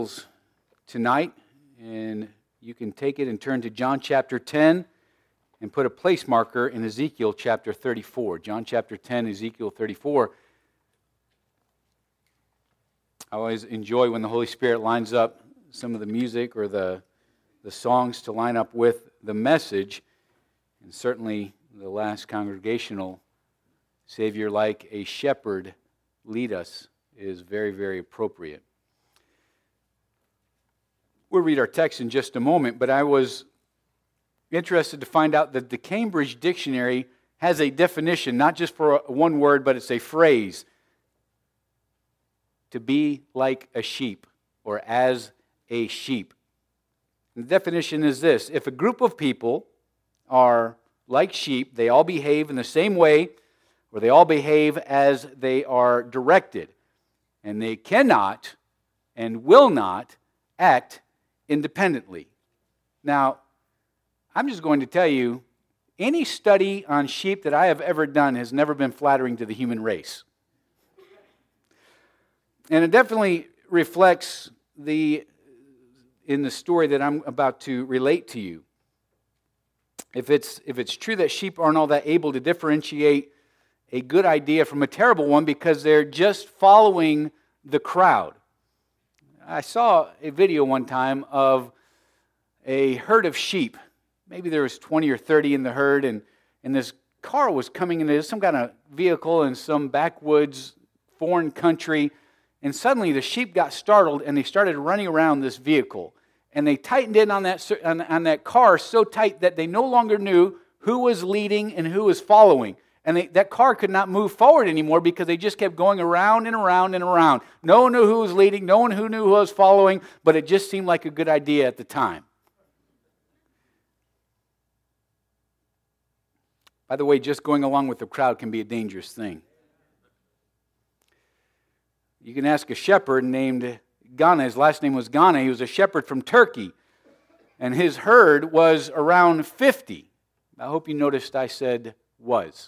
Tonight, and you can take it and turn to John chapter 10 and put a place marker in Ezekiel chapter 34. John chapter 10, Ezekiel 34. I always enjoy when the Holy Spirit lines up some of the music or the songs to line up with the message, and certainly the last congregational Savior like a shepherd lead us is very, very appropriate. We'll read our text in just a moment, but I was interested to find out that the Cambridge Dictionary has a definition, not just for one word, but it's a phrase. To be like a sheep, or as a sheep. And the definition is this: if a group of people are like sheep, they all behave in the same way, or they all behave as they are directed, and they cannot and will not act independently. Now, I'm just going to tell you, any study on sheep that I have ever done has never been flattering to the human race. And it definitely reflects in the story that I'm about to relate to you. If it's true that sheep aren't all that able to differentiate a good idea from a terrible one because they're just following the crowd. I saw a video one time of a herd of sheep. Maybe there was 20 or 30 in the herd, and this car was coming into some kind of vehicle in some backwoods foreign country, and suddenly the sheep got startled and they started running around this vehicle. And they tightened in on that car so tight that they no longer knew who was leading and who was following. And that car could not move forward anymore because they just kept going around and around and around. No one knew who was leading, no one who knew who was following, but it just seemed like a good idea at the time. By the way, just going along with the crowd can be a dangerous thing. You can ask a shepherd named Ghana. His last name was Ghana. He was a shepherd from Turkey. And his herd was around 50. I hope you noticed I said was.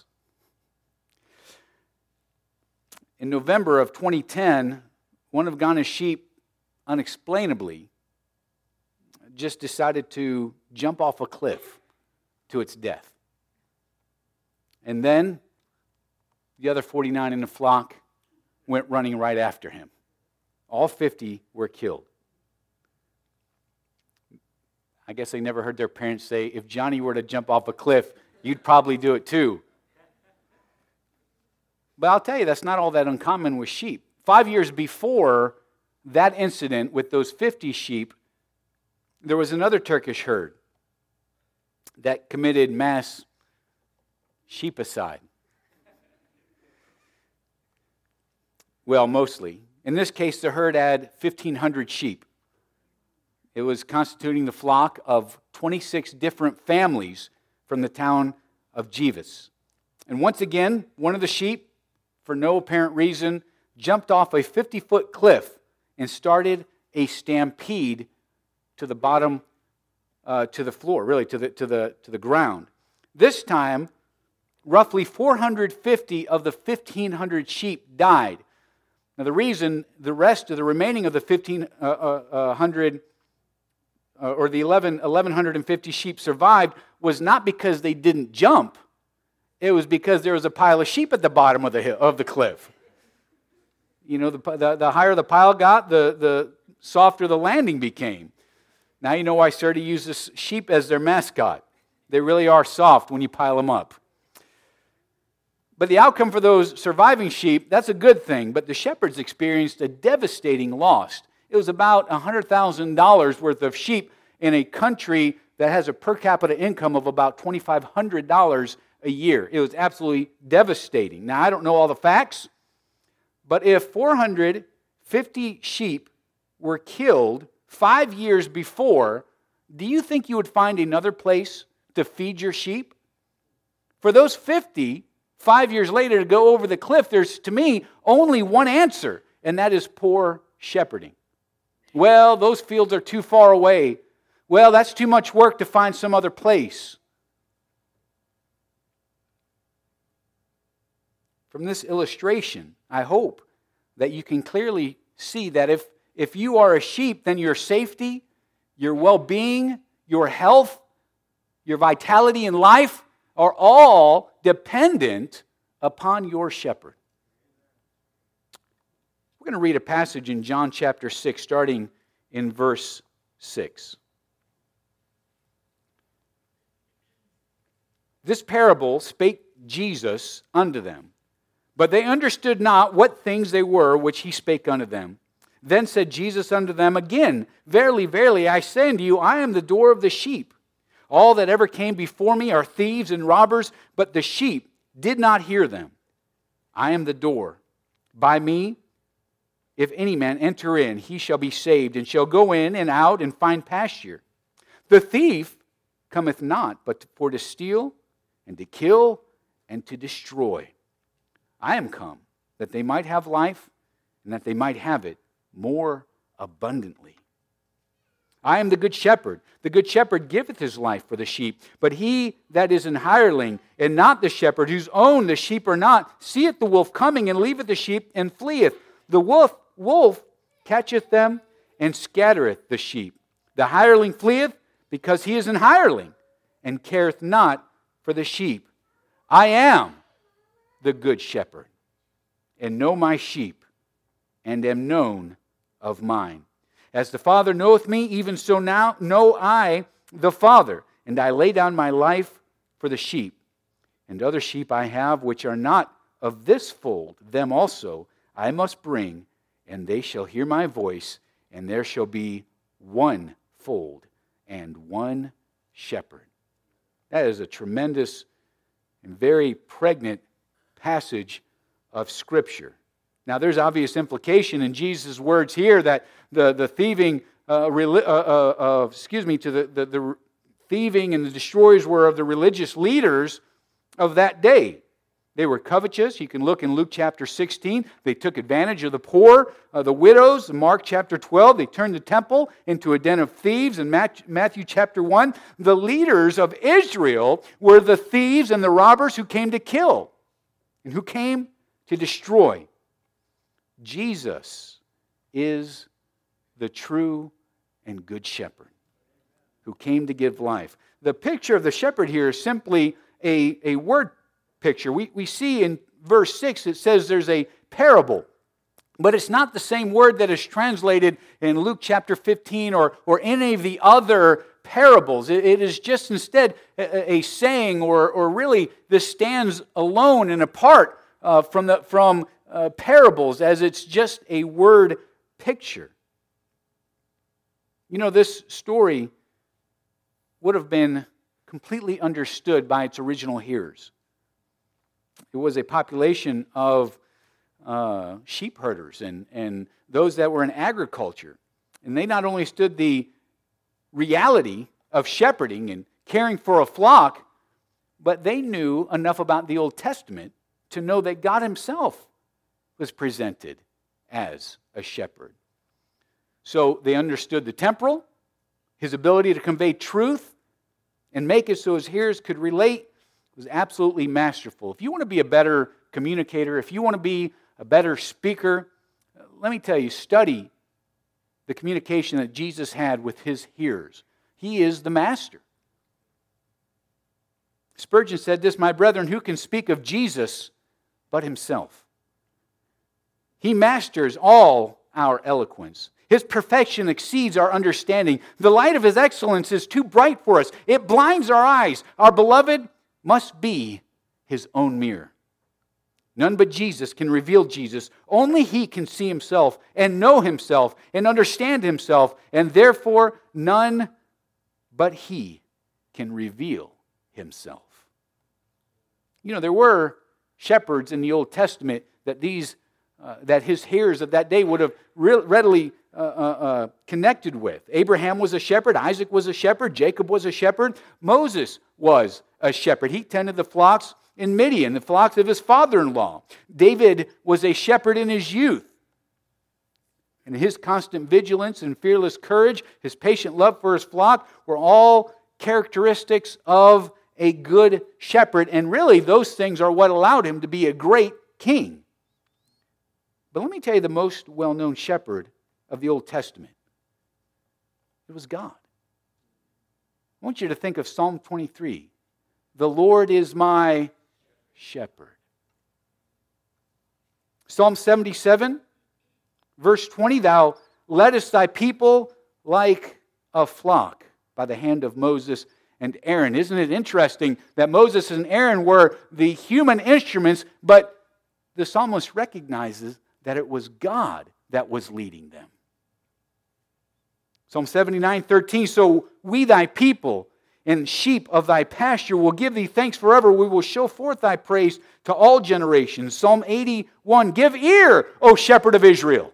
In November of 2010, one of Ghana's sheep, unexplainably, just decided to jump off a cliff to its death. And then the other 49 in the flock went running right after him. All 50 were killed. I guess they never heard their parents say, if Johnny were to jump off a cliff, you'd probably do it too. But I'll tell you, that's not all that uncommon with sheep. 5 years before that incident with those 50 sheep, there was another Turkish herd that committed mass sheepicide. Well, mostly. In this case, the herd had 1,500 sheep. It was constituting the flock of 26 different families from the town of Jivas. And once again, one of the sheep, for no apparent reason, jumped off a 50-foot cliff and started a stampede to the bottom, to the floor, really to the ground. This time, roughly 450 of the 1,500 sheep died. Now, the reason the remaining of the 1,500 or the 1,150 sheep survived was not because they didn't jump. It was because there was a pile of sheep at the bottom of the cliff. You know, the higher the pile got, the softer the landing became. Now you know why Surrey uses sheep as their mascot. They really are soft when you pile them up. But the outcome for those surviving sheep, that's a good thing. But the shepherds experienced a devastating loss. It was about $100,000 worth of sheep in a country that has a per capita income of about $2,500 a year. It was absolutely devastating. Now, I don't know all the facts, but if 450 sheep were killed 5 years before, do you think you would find another place to feed your sheep? For those 50, 5 years later to go over the cliff, there's, to me, only one answer, and that is poor shepherding. Well, those fields are too far away. Well, that's too much work to find some other place. From this illustration, I hope that you can clearly see that if you are a sheep, then your safety, your well-being, your health, your vitality in life are all dependent upon your shepherd. We're going to read a passage in John chapter 6, starting in verse 6. This parable spake Jesus unto them, but they understood not what things they were which he spake unto them. Then said Jesus unto them again, Verily, verily, I say unto you, I am the door of the sheep. All that ever came before me are thieves and robbers, but the sheep did not hear them. I am the door. By me, if any man enter in, he shall be saved, and shall go in and out and find pasture. The thief cometh not, but for to steal, and to kill, and to destroy. I am come, that they might have life, and that they might have it more abundantly. I am the good shepherd. The good shepherd giveth his life for the sheep. But he that is an hireling, and not the shepherd, whose own the sheep are not, seeth the wolf coming, and leaveth the sheep, and fleeth. The wolf catcheth them, and scattereth the sheep. The hireling fleeth, because he is an hireling, and careth not for the sheep. I am the good shepherd, and know my sheep, and am known of mine. As the Father knoweth me, even so now know I the Father, and I lay down my life for the sheep. And other sheep I have, which are not of this fold, them also I must bring, and they shall hear my voice, and there shall be one fold and one shepherd. That is a tremendous and very pregnant passage of Scripture. Now, there's obvious implication in Jesus' words here that the thieving, the thieving and the destroyers were of the religious leaders of that day. They were covetous. You can look in Luke chapter 16. They took advantage of the poor, the widows. In Mark chapter 12, they turned the temple into a den of thieves. In Matthew chapter 1, the leaders of Israel were the thieves and the robbers who came to kill and who came to destroy. Jesus is the true and good shepherd who came to give life. The picture of the shepherd here is simply a word picture. We see in verse 6 it says there's a parable, but it's not the same word that is translated in Luke chapter 15 or any of the other parables. It is just instead a saying, or really this stands alone and apart from parables, as it's just a word picture. You know, this story would have been completely understood by its original hearers. It was a population of sheep herders and those that were in agriculture. And they not only stood the reality of shepherding and caring for a flock, but they knew enough about the Old Testament to know that God Himself was presented as a shepherd. So they understood the temporal, His ability to convey truth and make it so His hearers could relate was absolutely masterful. If you want to be a better communicator, if you want to be a better speaker, let me tell you, study the communication that Jesus had with His hearers. He is the master. Spurgeon said this, "My brethren, who can speak of Jesus but Himself? He masters all our eloquence. His perfection exceeds our understanding. The light of His excellence is too bright for us. It blinds our eyes. Our beloved must be His own mirror. None but Jesus can reveal Jesus. Only He can see Himself and know Himself and understand Himself, and therefore none but He can reveal Himself." You know, there were shepherds in the Old Testament that that His hearers of that day would have readily connected with. Abraham was a shepherd. Isaac was a shepherd. Jacob was a shepherd. Moses was a shepherd. He tended the flocks in Midian, the flocks of his father-in-law. David was a shepherd in his youth. And his constant vigilance and fearless courage, his patient love for his flock, were all characteristics of a good shepherd. And really, those things are what allowed him to be a great king. But let me tell you, the most well-known shepherd of the Old Testament? It was God. I want you to think of Psalm 23. The Lord is my shepherd. Psalm 77, verse 20, Thou leddest thy people like a flock by the hand of Moses and Aaron. Isn't it interesting that Moses and Aaron were the human instruments, but the psalmist recognizes that it was God that was leading them. Psalm 79:13, So we thy people and sheep of thy pasture will give thee thanks forever. We will show forth thy praise to all generations. Psalm 81, Give ear, O shepherd of Israel.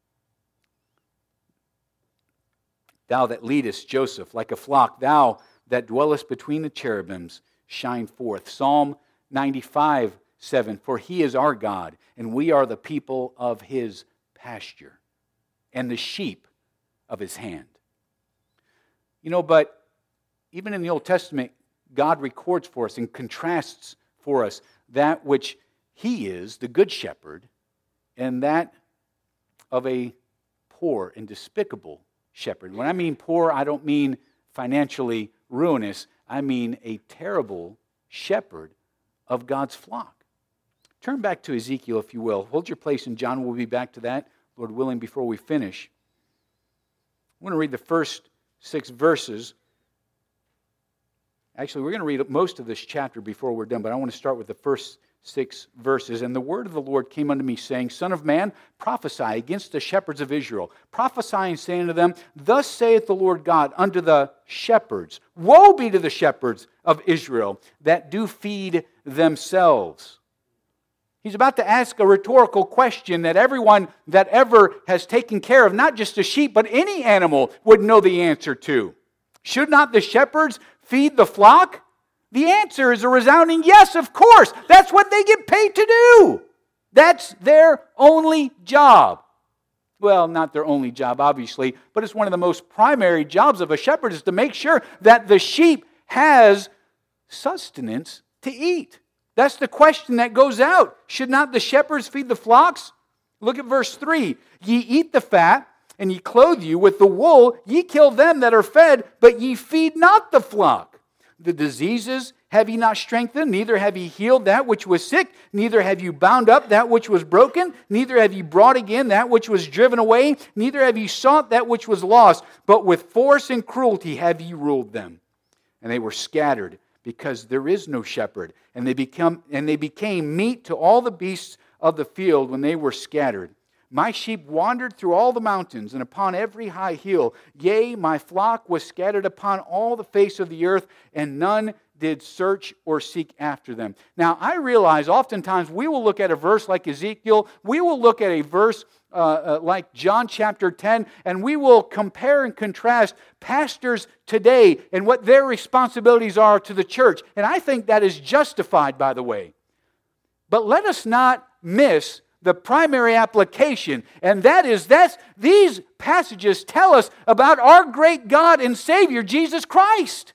Thou that leadest Joseph like a flock, thou that dwellest between the cherubims, shine forth. Psalm 95:7, For he is our God, and we are the people of his pasture, and the sheep of his hand. But even in the Old Testament, God records for us and contrasts for us that which he is, the good shepherd, and that of a poor and despicable shepherd. When I mean poor, I don't mean financially ruinous. I mean a terrible shepherd of God's flock. Turn back to Ezekiel, if you will. Hold your place in John. We'll be back to that, Lord willing, before we finish. I'm going to read the first 6 verses. Actually, we're going to read most of this chapter before we're done, but I want to start with the first 6 verses. And the word of the Lord came unto me, saying, Son of man, prophesy against the shepherds of Israel. Prophesy and say unto them, Thus saith the Lord God unto the shepherds, Woe be to the shepherds of Israel that do feed themselves. He's about to ask a rhetorical question that everyone that ever has taken care of, not just a sheep, but any animal, would know the answer to. Should not the shepherds feed the flock? The answer is a resounding yes, of course. That's what they get paid to do. That's their only job. Well, not their only job, obviously, but it's one of the most primary jobs of a shepherd is to make sure that the sheep has sustenance to eat. That's the question that goes out. Should not the shepherds feed the flocks? Look at verse 3. Ye eat the fat, and ye clothe you with the wool. Ye kill them that are fed, but ye feed not the flock. The diseases have ye not strengthened, neither have ye healed that which was sick, neither have you bound up that which was broken, neither have ye brought again that which was driven away, neither have ye sought that which was lost, but with force and cruelty have ye ruled them. And they were scattered, because there is no shepherd, and they became meat to all the beasts of the field when they were scattered. My sheep wandered through all the mountains and upon every high hill. Yea, my flock was scattered upon all the face of the earth, and none did search or seek after them. Now, I realize oftentimes we will look at a verse like Ezekiel, we will look at a verse like John chapter 10, and we will compare and contrast pastors today and what their responsibilities are to the church. And I think that is justified, by the way. But let us not miss the primary application, and that is these passages tell us about our great God and Savior, Jesus Christ.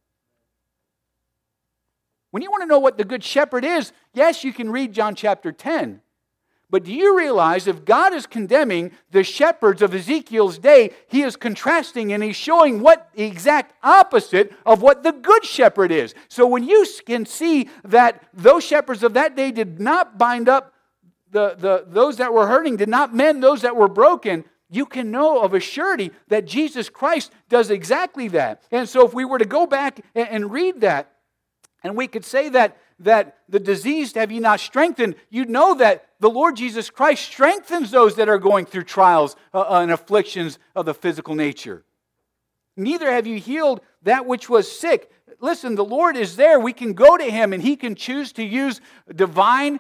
When you want to know what the Good Shepherd is, yes, you can read John chapter 10. But do you realize if God is condemning the shepherds of Ezekiel's day, He is contrasting and He's showing what the exact opposite of what the Good Shepherd is. So when you can see that those shepherds of that day did not bind up those that were hurting, did not mend those that were broken, you can know of a surety that Jesus Christ does exactly that. And so if we were to go back and read that, and we could say that the diseased have ye not strengthened, you'd know that the Lord Jesus Christ strengthens those that are going through trials and afflictions of the physical nature. Neither have you healed that which was sick. Listen, the Lord is there. We can go to Him and He can choose to use divine,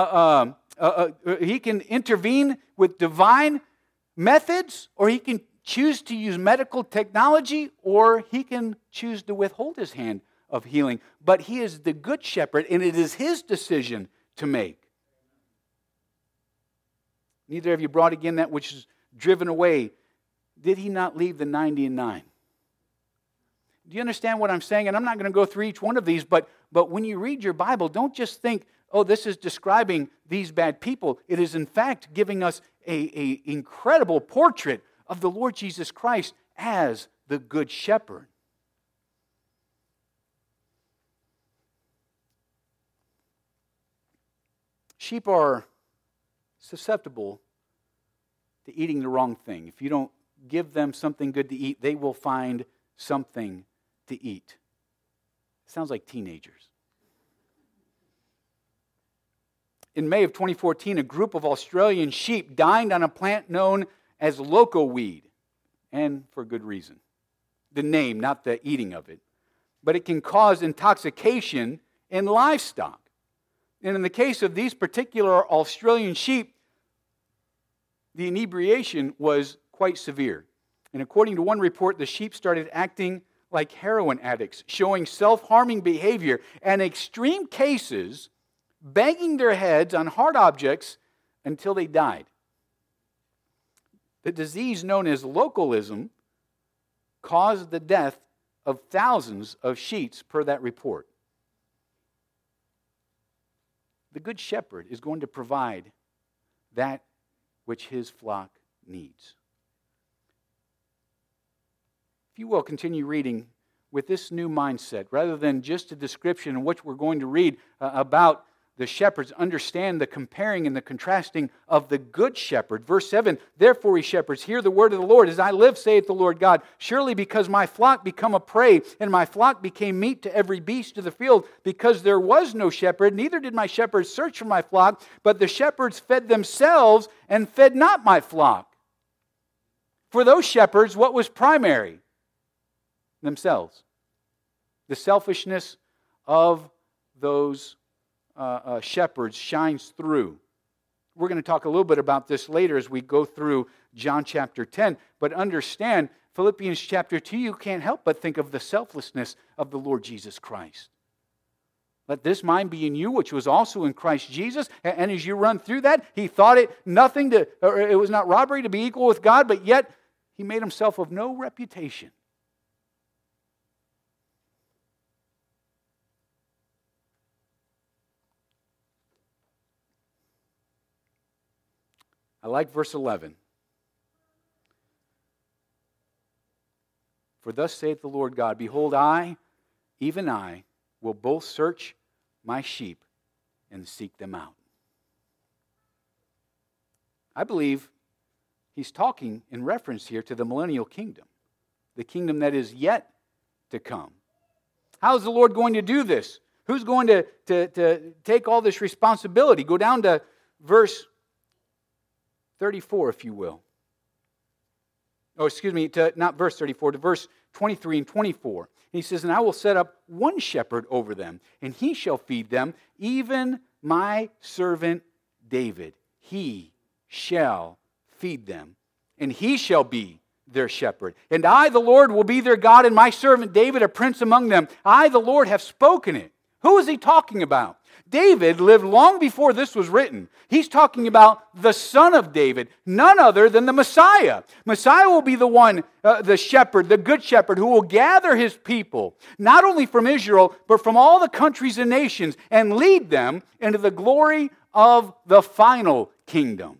He can intervene with divine methods, or He can choose to use medical technology, or He can choose to withhold His hand of healing. But He is the Good Shepherd, and it is His decision to make. Neither have you brought again that which is driven away. Did He not leave the 99? Do you understand what I'm saying? And I'm not going to go through each one of these, but when you read your Bible, don't just think, oh, this is describing these bad people. It is in fact giving us a incredible portrait of the Lord Jesus Christ as the Good Shepherd. Sheep are susceptible to eating the wrong thing. If you don't give them something good to eat, they will find something to eat. Sounds like teenagers. In May of 2014, a group of Australian sheep dined on a plant known as loco weed, and for good reason. The name, not the eating of it. But it can cause intoxication in livestock. And in the case of these particular Australian sheep, the inebriation was quite severe. And according to one report, the sheep started acting like heroin addicts, showing self-harming behavior, and extreme cases, banging their heads on hard objects until they died. The disease known as localism caused the death of thousands of sheep per that report. The Good Shepherd is going to provide that which his flock needs. If you will, continue reading with this new mindset, rather than just a description in which we're going to read about the shepherds. Understand the comparing and the contrasting of the Good Shepherd. Verse 7, therefore, ye shepherds, hear the word of the Lord. As I live, saith the Lord God, surely because my flock become a prey, and my flock became meat to every beast of the field, because there was no shepherd, neither did my shepherds search for my flock, but the shepherds fed themselves and fed not my flock. For those shepherds, what was primary? Themselves. The selfishness of those shepherds shines through. We're going to talk a little bit about this later as we go through John chapter 10. But understand, Philippians chapter 2, you can't help but think of the selflessness of the Lord Jesus Christ. Let this mind be in you, which was also in Christ Jesus. And as you run through that, he thought it was not robbery to be equal with God, but yet he made himself of no reputation. I like verse 11. For thus saith the Lord God, behold, I, even I, will both search my sheep and seek them out. I believe he's talking in reference here to the millennial kingdom, the kingdom that is yet to come. How is the Lord going to do this? Who's going to take all this responsibility? Go down to verse 34, if you will. Not verse 34, to verse 23 and 24. He says, and I will set up one shepherd over them, and he shall feed them, even my servant David. He shall feed them, and he shall be their shepherd. And I, the Lord, will be their God, and my servant David, a prince among them. I, the Lord, have spoken it. Who is he talking about? David lived long before this was written. He's talking about the son of David, none other than the Messiah. Messiah will be the one, the shepherd, the good shepherd, who will gather his people, not only from Israel, but from all the countries and nations, and lead them into the glory of the final kingdom.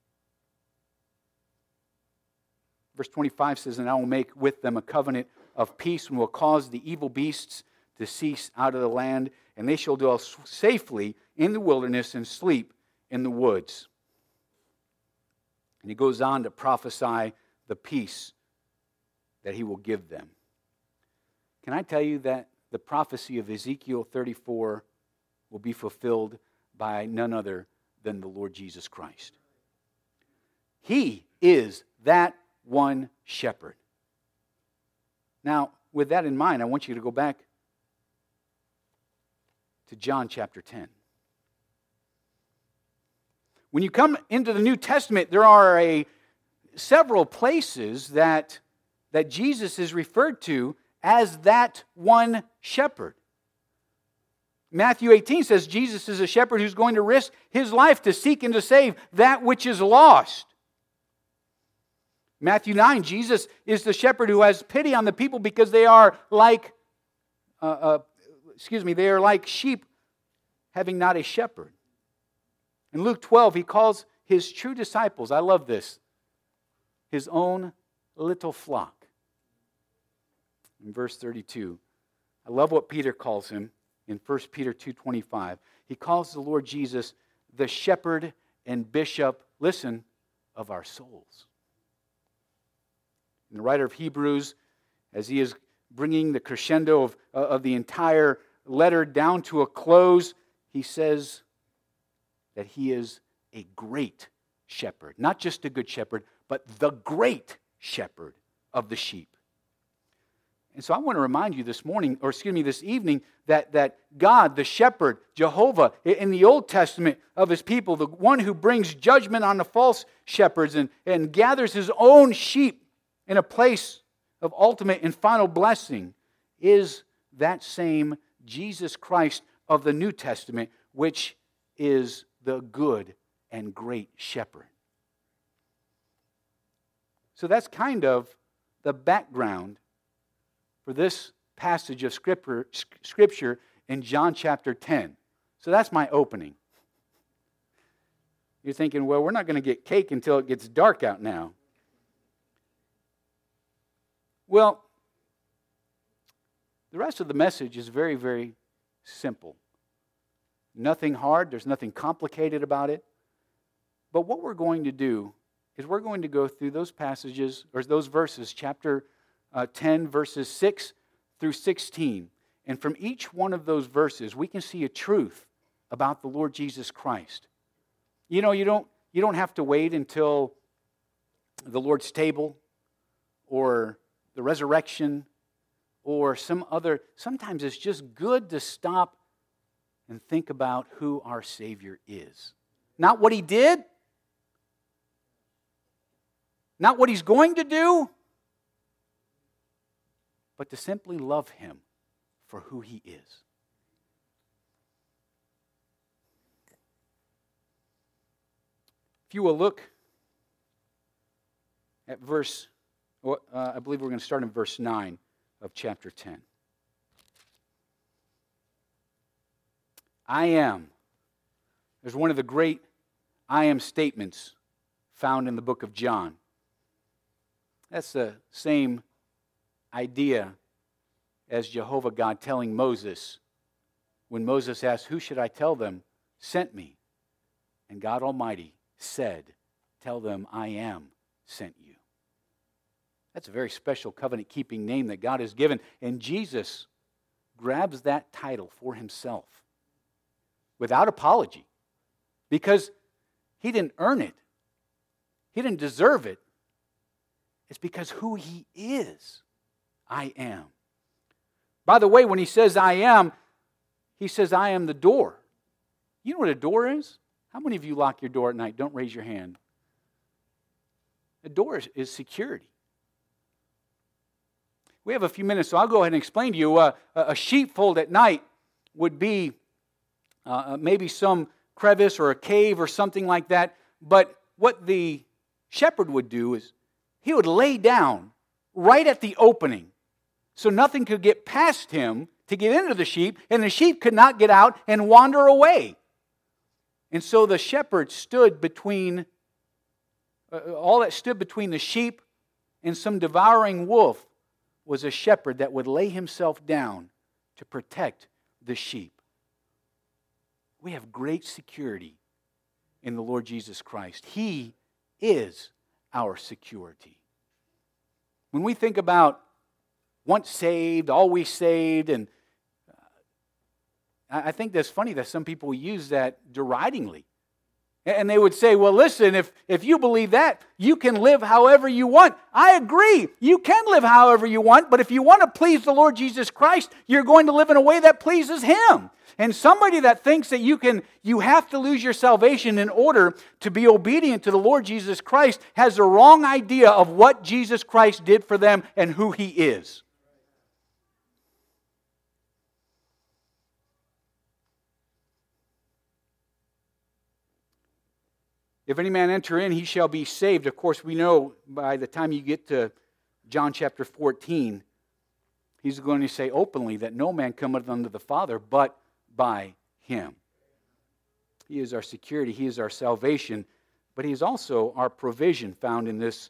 Verse 25 says, and I will make with them a covenant of peace, and will cause the evil beasts to cease out of the land, and they shall dwell safely in the wilderness and sleep in the woods. And he goes on to prophesy the peace that he will give them. Can I tell you that the prophecy of Ezekiel 34 will be fulfilled by none other than the Lord Jesus Christ? He is that one shepherd. Now, with that in mind, I want you to go back to John chapter 10. When you come into the New Testament, there are several places that Jesus is referred to as that one shepherd. Matthew 18 says Jesus is a shepherd who's going to risk his life to seek and to save that which is lost. Matthew 9, Jesus is the shepherd who has pity on the people because they are like sheep having not a shepherd. In Luke 12, he calls his true disciples. I love this. His own little flock. In verse 32, I love what Peter calls him in 1 Peter 2:25. He calls the Lord Jesus the shepherd and bishop, listen, of our souls. And the writer of Hebrews, as he is bringing the crescendo of the entire letter down to a close, he says that he is a great shepherd. Not just a good shepherd, but the great shepherd of the sheep. And so I want to remind you this evening, that God, the shepherd, Jehovah, in the Old Testament of his people, the one who brings judgment on the false shepherds and gathers his own sheep in a place of ultimate and final blessing, is that same Jesus Christ of the New Testament, which is the good and great shepherd. So that's kind of the background for this passage of Scripture in John chapter 10. So that's my opening. You're thinking, well, we're not going to get cake until it gets dark out now. Well, the rest of the message is very, very simple. Nothing hard. There's nothing complicated about it. But what we're going to do is we're going to go through those passages, or those verses, chapter 10, verses 6 through 16. And from each one of those verses, we can see a truth about the Lord Jesus Christ. You know, you don't have to wait until the Lord's table or the resurrection or some other. Sometimes it's just good to stop and think about who our Savior is. Not what He did, not what He's going to do, but to simply love Him for who He is. If you will look at I believe we're going to start in verse 9 of chapter 10. I am. There's one of the great I am statements found in the book of John. That's the same idea as Jehovah God telling Moses, when Moses asked, "Who should I tell them sent me?" And God Almighty said, "Tell them I am sent you." That's a very special covenant-keeping name that God has given. And Jesus grabs that title for Himself without apology, because He didn't earn it. He didn't deserve it. It's because who He is. I am. By the way, when He says I am, He says I am the door. You know what a door is? How many of you lock your door at night? Don't raise your hand. A door is security. We have a few minutes, so I'll go ahead and explain to you. A sheepfold at night would be maybe some crevice or a cave or something like that. But what the shepherd would do is he would lay down right at the opening so nothing could get past him to get into the sheep, and the sheep could not get out and wander away. And so the shepherd stood between, all that stood between the sheep and some devouring wolf was a shepherd that would lay himself down to protect the sheep. We have great security in the Lord Jesus Christ. He is our security. When we think about once saved, always saved, and I think that's funny that some people use that deridingly. And they would say, well, listen, if you believe that, you can live however you want. I agree. You can live however you want, but if you want to please the Lord Jesus Christ, you're going to live in a way that pleases Him. And somebody that thinks that you have to lose your salvation in order to be obedient to the Lord Jesus Christ has the wrong idea of what Jesus Christ did for them and who He is. If any man enter in, he shall be saved. Of course, we know by the time you get to John chapter 14, He's going to say openly that no man cometh unto the Father but by Him. He is our security. He is our salvation. but He is also our provision found in this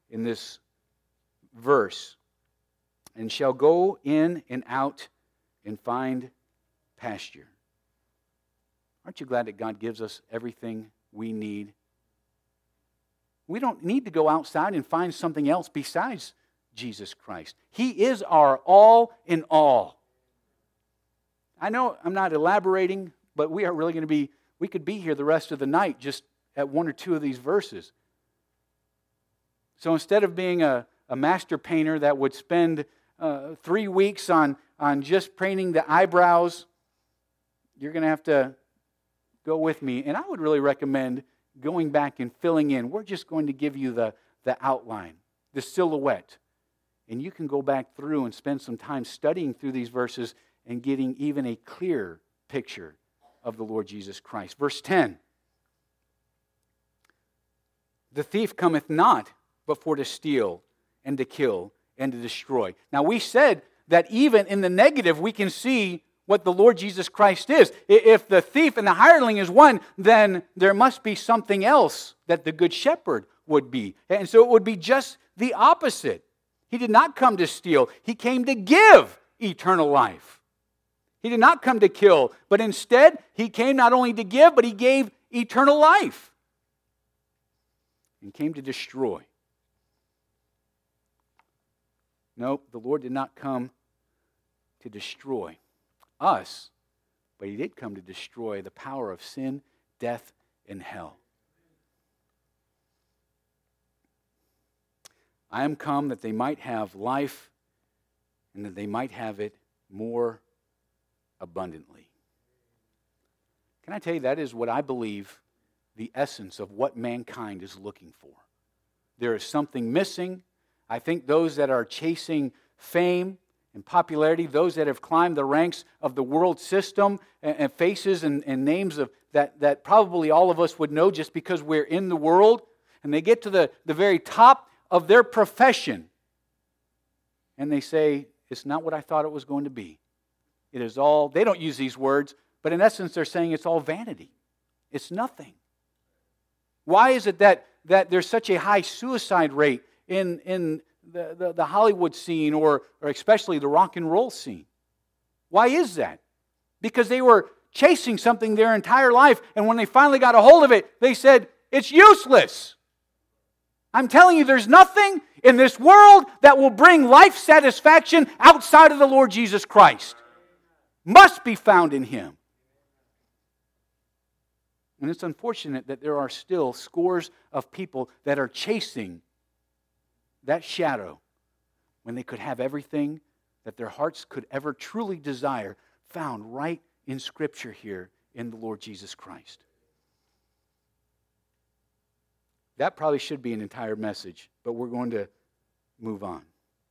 verse. And shall go in and out and find pasture. Aren't you glad that God gives us everything we need? We don't need to go outside and find something else besides Jesus Christ. He is our all in all. I know I'm not elaborating, but we are really going to be, we could be here the rest of the night just at one or two of these verses. So instead of being a master painter that would spend 3 weeks on just painting the eyebrows, you're going to have to go with me. And I would really recommend going back and filling in. We're just going to give you the outline, the silhouette. And you can go back through and spend some time studying through these verses and getting even a clearer picture of the Lord Jesus Christ. Verse 10. The thief cometh not, but for to steal and to kill and to destroy. Now we said that even in the negative we can see what the Lord Jesus Christ is. If the thief and the hireling is one, then there must be something else that the good shepherd would be. And so it would be just the opposite. He did not come to steal. He came to give eternal life. He did not come to kill, but instead He came not only to give, but He gave eternal life. And came to destroy. No, the Lord did not come to destroy us, but He did come to destroy the power of sin, death, and hell. I am come that they might have life and that they might have it more abundantly. Can I tell you, that is what I believe the essence of what mankind is looking for. There is something missing. I think those that are chasing fame and popularity, those that have climbed the ranks of the world system and faces and names of that probably all of us would know just because we're in the world, and they get to the very top of their profession and they say, it's not what I thought it was going to be. It is all, they don't use these words, but in essence they're saying it's all vanity. It's nothing. Why is it that there's such a high suicide rate in the Hollywood scene or especially the rock and roll scene? Why is that? Because they were chasing something their entire life, and when they finally got a hold of it, they said, it's useless. I'm telling you, there's nothing in this world that will bring life satisfaction outside of the Lord Jesus Christ. Must be found in Him. And it's unfortunate that there are still scores of people that are chasing that shadow when they could have everything that their hearts could ever truly desire found right in Scripture here in the Lord Jesus Christ. That probably should be an entire message, but we're going to move on.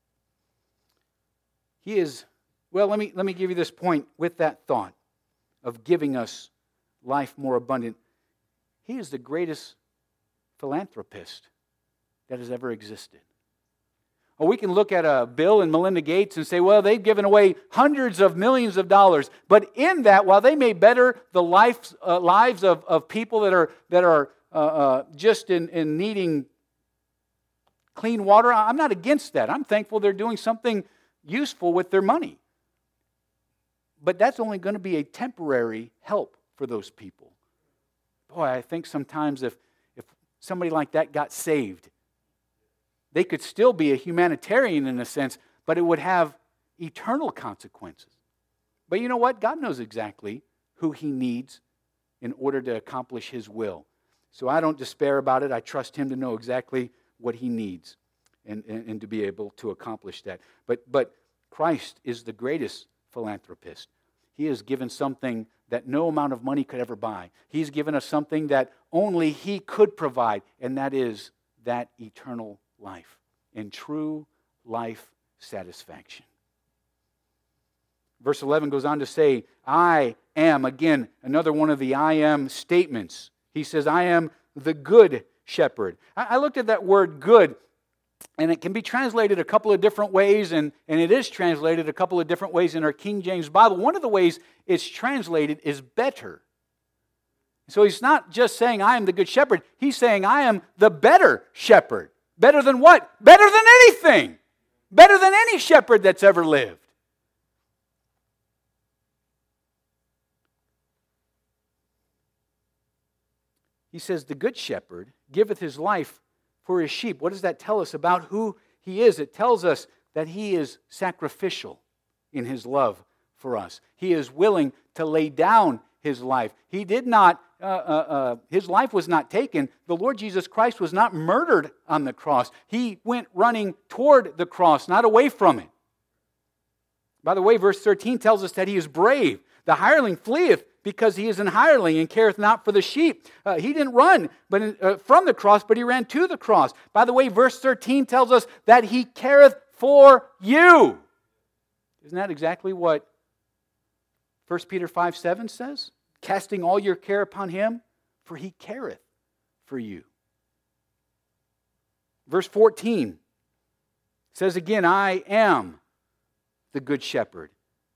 He is, well, let me give you this point with that thought of giving us life more abundant. He is the greatest philanthropist that has ever existed. Or we can look at Bill and Melinda Gates and say, well, they've given away hundreds of millions of dollars. But in that, while they may better the lives of people that are just in needing clean water, I'm not against that. I'm thankful they're doing something useful with their money. But that's only going to be a temporary help for those people. Boy, I think sometimes if somebody like that got saved, they could still be a humanitarian in a sense, but it would have eternal consequences. But you know what? God knows exactly who He needs in order to accomplish His will. So I don't despair about it. I trust Him to know exactly what He needs and to be able to accomplish that. But Christ is the greatest philanthropist. He has given something that no amount of money could ever buy. He's given us something that only He could provide, and that is that eternal life and true life satisfaction. Verse 11 goes on to say, I am, again, another one of the I am statements. He says, I am the good shepherd. I looked at that word good, and it can be translated a couple of different ways, and it is translated a couple of different ways in our King James Bible. One of the ways it's translated is better. So he's not just saying, I am the good shepherd. He's saying, I am the better shepherd. Better than what? Better than anything. Better than any shepherd that's ever lived. He says, the good shepherd giveth his life for his sheep. What does that tell us about who he is? It tells us that he is sacrificial in his love for us. He is willing to lay down his life. He did not, his life was not taken. The Lord Jesus Christ was not murdered on the cross. He went running toward the cross, not away from it. By the way, verse 13 tells us that he is brave. The hireling fleeth because he is an hireling and careth not for the sheep. He didn't run from the cross, but he ran to the cross. By the way, verse 13 tells us that he careth for you. Isn't that exactly what 1 Peter 5:7 says? Casting all your care upon him, for he careth for you. Verse 14 says again, I am the good shepherd,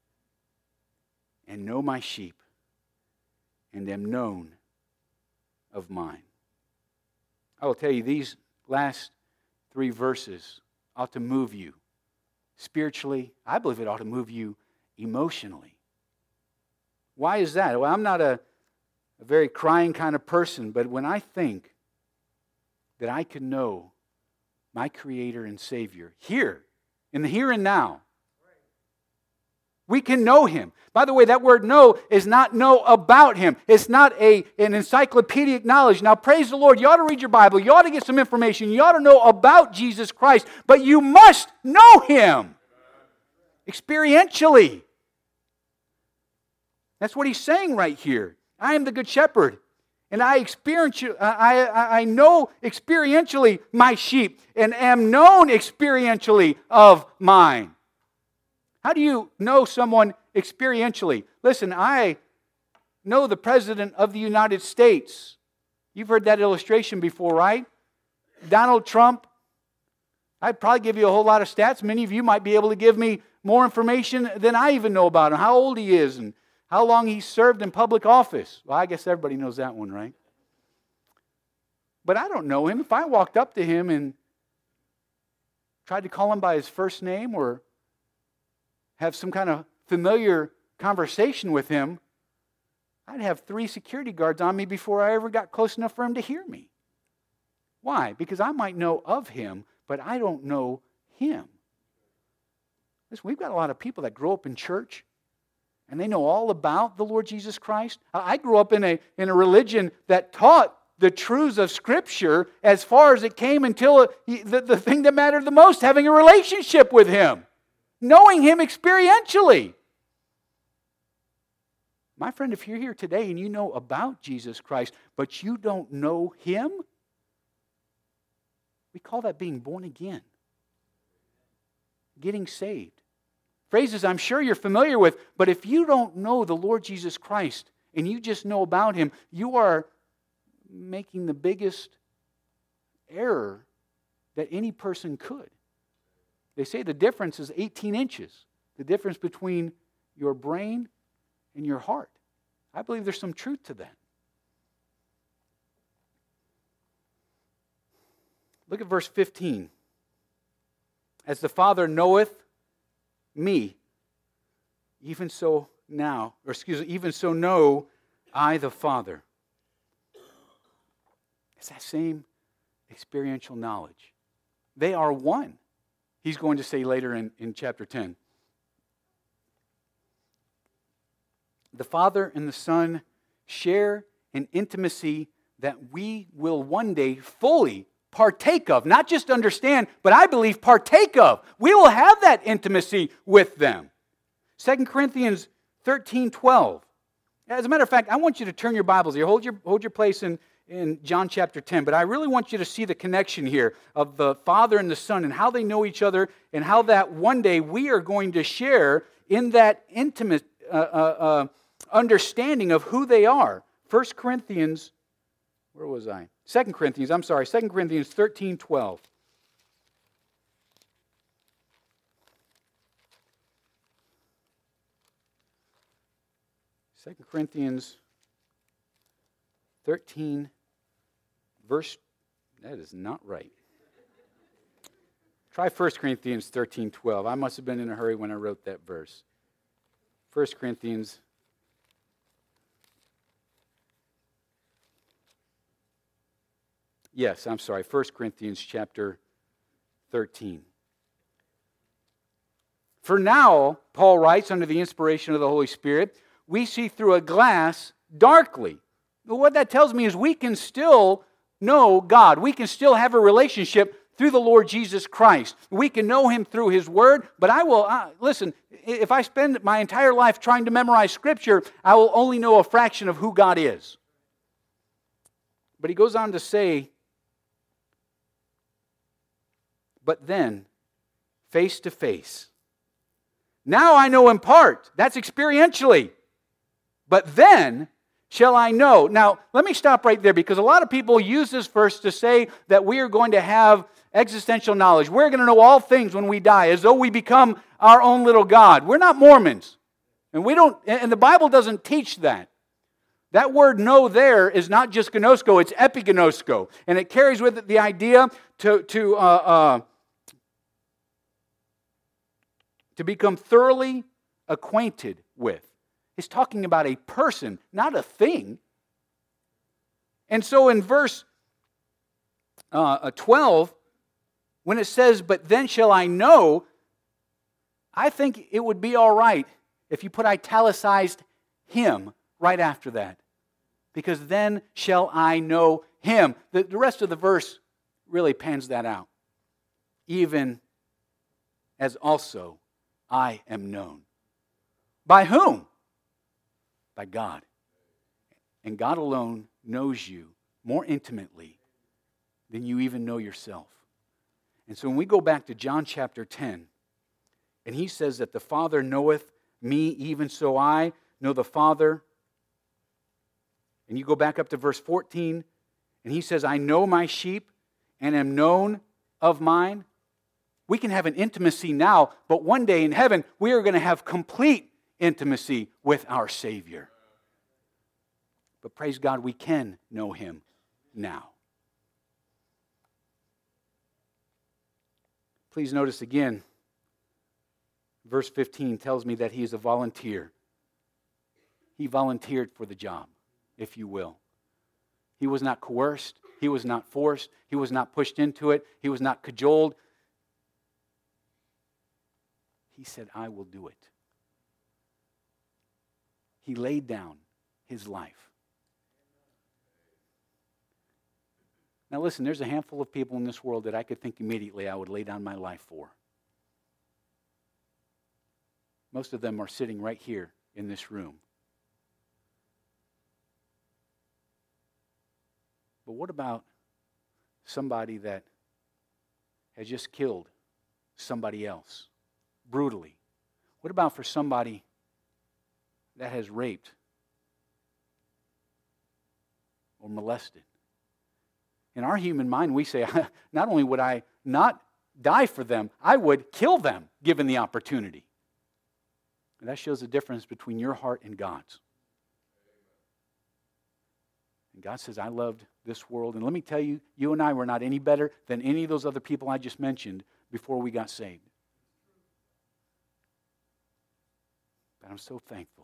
and know my sheep, and am known of mine. I will tell you, these last 3 verses ought to move you spiritually. I believe it ought to move you emotionally. Why is that? Well, I'm not a very crying kind of person, but when I think that I can know my Creator and Savior here, in the here and now, we can know Him. By the way, that word know is not know about Him. It's not an encyclopedic knowledge. Now, praise the Lord, you ought to read your Bible. You ought to get some information. You ought to know about Jesus Christ. But you must know Him experientially. That's what he's saying right here. I am the good shepherd, and I know experientially my sheep, and am known experientially of mine. How do you know someone experientially? Listen, I know the President of the United States. You've heard that illustration before, right? Donald Trump. I'd probably give you a whole lot of stats. Many of you might be able to give me more information than I even know about him, how old he is and how long he served in public office. Well, I guess everybody knows that one, right? But I don't know him. If I walked up to him and tried to call him by his first name or have some kind of familiar conversation with him, I'd have 3 security guards on me before I ever got close enough for him to hear me. Why? Because I might know of him, but I don't know him. Listen, we've got a lot of people that grow up in church, and they know all about the Lord Jesus Christ. I grew up in a religion that taught the truths of Scripture as far as it came until the thing that mattered the most, having a relationship with Him, knowing Him experientially. My friend, if you're here today and you know about Jesus Christ, but you don't know Him, we call that being born again, getting saved. Phrases I'm sure you're familiar with, but if you don't know the Lord Jesus Christ and you just know about Him, you are making the biggest error that any person could. They say the difference is 18 inches, the difference between your brain and your heart. I believe there's some truth to that. Look at verse 15. As the Father knoweth me, even so know I the Father. It's that same experiential knowledge. They are one, he's going to say later in chapter 10. The Father and the Son share an intimacy that we will one day fully partake of. Not just understand, but I believe partake of. We will have that intimacy with them. 2 Corinthians 13:12. As a matter of fact, I want you to turn your Bibles here. Hold your place in John chapter 10. But I really want you to see the connection here of the Father and the Son and how they know each other and how that one day we are going to share in that intimate understanding of who they are. 2 Corinthians 13:12. 2 Corinthians 13, verse, that is not right. Try 1 Corinthians 13:12. I must have been in a hurry when I wrote that verse. 1 Corinthians. Yes, I'm sorry. 1 Corinthians chapter 13. For now, Paul writes under the inspiration of the Holy Spirit, we see through a glass darkly. What that tells me is we can still know God. We can still have a relationship through the Lord Jesus Christ. We can know Him through His Word, but I will, listen, if I spend my entire life trying to memorize Scripture, I will only know a fraction of who God is. But he goes on to say, but then, face to face. Now I know in part. That's experientially. But then shall I know. Now, let me stop right there because a lot of people use this verse to say that we are going to have existential knowledge. We're going to know all things when we die, as though we become our own little God. We're not Mormons. And the Bible doesn't teach that. That word know there is not just gnosko, it's epignosko. And it carries with it the idea to become thoroughly acquainted with. It's talking about a person, not a thing. And so in verse 12, when it says, but then shall I know, I think it would be all right if you put italicized him right after that. Because then shall I know him. The rest of the verse really pans that out. Even as also I am known. By whom? By God. And God alone knows you more intimately than you even know yourself. And so when we go back to John chapter 10, and he says that the Father knoweth me, even so I know the Father. And you go back up to verse 14, and he says, I know my sheep and am known of mine. We can have an intimacy now, but one day in heaven, we are going to have complete intimacy with our Savior. But praise God, we can know Him now. Please notice again, verse 15 tells me that He is a volunteer. He volunteered for the job, if you will. He was not coerced. He was not forced. He was not pushed into it. He was not cajoled. He said, I will do it. He laid down His life. Now listen, there's a handful of people in this world that I could think immediately I would lay down my life for. Most of them are sitting right here in this room. But what about somebody that has just killed somebody else brutally? What about for somebody that has raped or molested? In our human mind, we say, not only would I not die for them, I would kill them given the opportunity. And that shows the difference between your heart and God's. And God says, I loved this world. And let me tell you, you and I were not any better than any of those other people I just mentioned before we got saved. But I'm so thankful.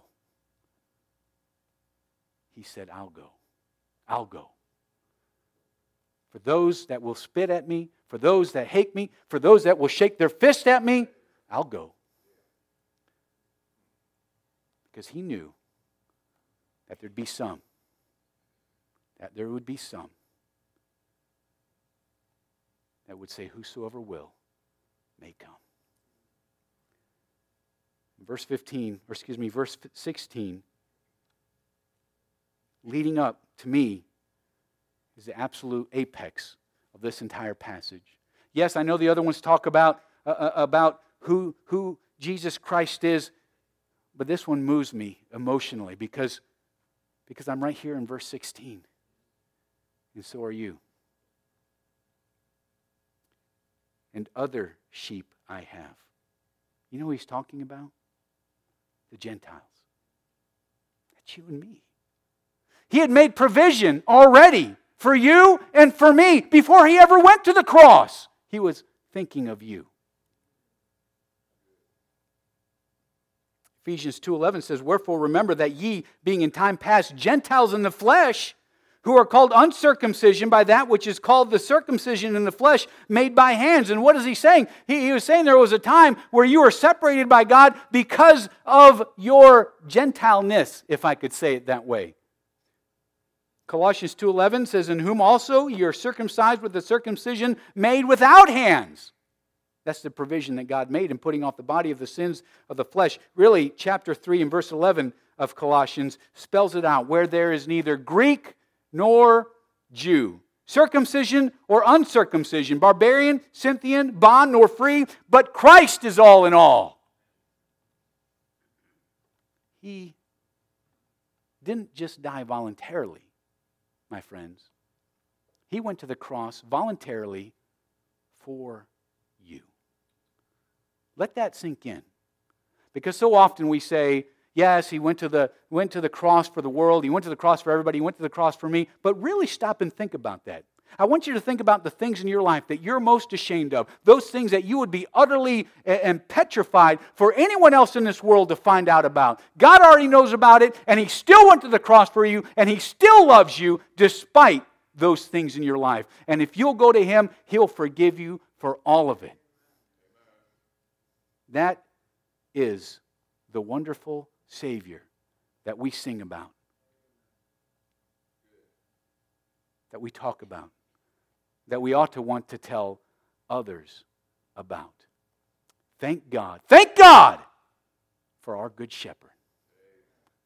He said, I'll go. I'll go. For those that will spit at me, for those that hate me, for those that will shake their fist at me, I'll go. Because He knew that there'd be some. That there would be some that would say, whosoever will may come. Verse 16, leading up to me, is the absolute apex of this entire passage. Yes, I know the other ones talk about who Jesus Christ is, but this one moves me emotionally because I'm right here in verse 16. And so are you. And other sheep I have. You know who He's talking about? The Gentiles. That's you and me. He had made provision already for you and for me before He ever went to the cross. He was thinking of you. Ephesians 2:11 says, "Wherefore remember that ye, being in time past Gentiles in the flesh, who are called uncircumcision by that which is called the circumcision in the flesh made by hands." And what is he saying? He was saying there was a time where you were separated by God because of your Gentileness, if I could say it that way. Colossians 2:11 says, "In whom also ye are circumcised with the circumcision made without hands." That's the provision that God made in putting off the body of the sins of the flesh. Really, chapter 3 and verse 11 of Colossians spells it out, where there is neither Greek nor Jew, circumcision or uncircumcision, barbarian, Scythian, bond nor free, but Christ is all in all. He didn't just die voluntarily, my friends. He went to the cross voluntarily for you. Let that sink in. Because so often we say, yes, He went to the cross for the world, He went to the cross for everybody, He went to the cross for me. But really stop and think about that. I want you to think about the things in your life that you're most ashamed of. Those things that you would be utterly and petrified for anyone else in this world to find out about. God already knows about it, and He still went to the cross for you, and He still loves you despite those things in your life. And if you'll go to Him, He'll forgive you for all of it. That is the wonderful Savior that we sing about, that we talk about, that we ought to want to tell others about. Thank God for our Good Shepherd.